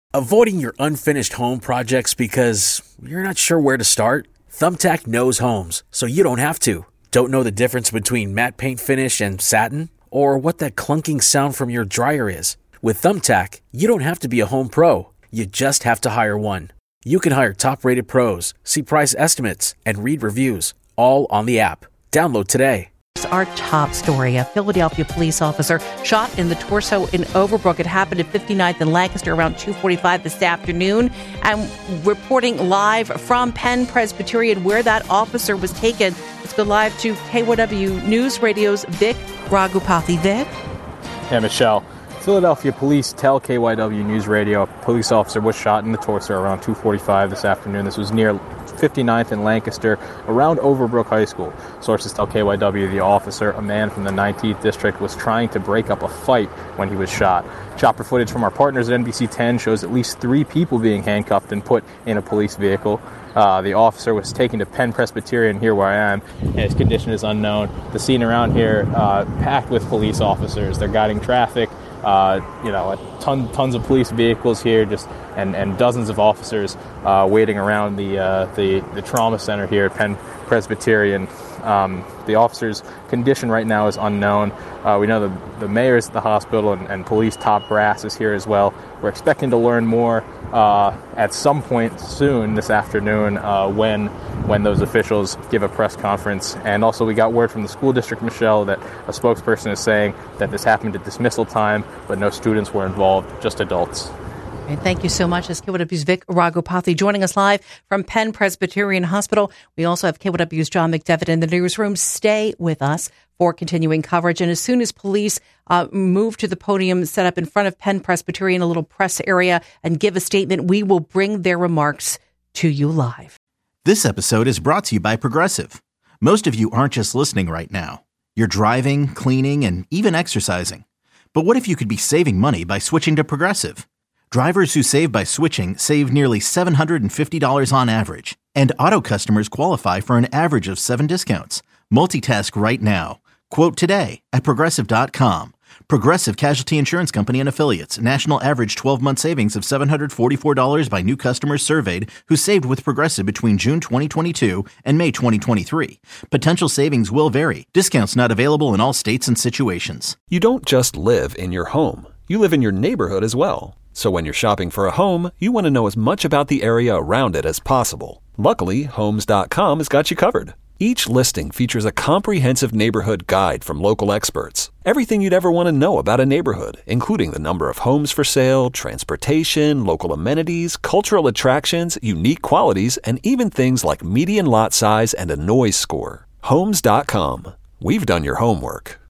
Avoiding your unfinished home projects because you're not sure where to start? Thumbtack knows homes, so you don't have to. Don't know the difference between matte paint finish and satin? Or what that clunking sound from your dryer is? With Thumbtack, you don't have to be a home pro. You just have to hire one. You can hire top-rated pros, see price estimates, and read reviews, all on the app. Download today. Our top story, a Philadelphia police officer shot in the torso in Overbrook. It happened at 59th and Lancaster around 2:45 this afternoon. And reporting live from Penn Presbyterian where that officer was taken. Let's go live to KYW News Radio's Vic Raghupathy. Vic? Yeah, Michelle. Philadelphia police tell KYW News Radio a police officer was shot in the torso around 2:45 this afternoon. This was near 59th and Lancaster, around Overbrook High School. Sources tell KYW the officer, a man from the 19th District, was trying to break up a fight when he was shot. Chopper footage from our partners at NBC 10 shows at least 3 people being handcuffed and put in a police vehicle. The officer was taken to Penn Presbyterian, here where I am, and his condition is unknown. The scene around here packed with police officers. They're guiding traffic. Tons of police vehicles here, and dozens of officers waiting around the trauma center here at Penn Presbyterian. The officer's condition right now is unknown. We know the mayor's at the hospital and police top brass is here as well. We're expecting to learn more at some point soon this afternoon when those officials give a press conference. And also we got word from the school district, Michelle, that a spokesperson is saying that this happened at dismissal time, but no students were involved, just adults. Thank you so much. That's KYW's Vic Raghupathy joining us live from Penn Presbyterian Hospital. We also have KYW's John McDevitt in the newsroom. Stay with us for continuing coverage. And as soon as police move to the podium set up in front of Penn Presbyterian, a little press area, and give a statement, we will bring their remarks to you live. This episode is brought to you by Progressive. Most of you aren't just listening right now. You're driving, cleaning, and even exercising. But what if you could be saving money by switching to Progressive? Drivers who save by switching save nearly $750 on average, and auto customers qualify for an average of 7 discounts. Multitask right now. Quote today at Progressive.com. Progressive Casualty Insurance Company and Affiliates. National average 12-month savings of $744 by new customers surveyed who saved with Progressive between June 2022 and May 2023. Potential savings will vary. Discounts not available in all states and situations. You don't just live in your home. You live in your neighborhood as well. So when you're shopping for a home, you want to know as much about the area around it as possible. Luckily, Homes.com has got you covered. Each listing features a comprehensive neighborhood guide from local experts. Everything you'd ever want to know about a neighborhood, including the number of homes for sale, transportation, local amenities, cultural attractions, unique qualities, and even things like median lot size and a noise score. Homes.com. We've done your homework.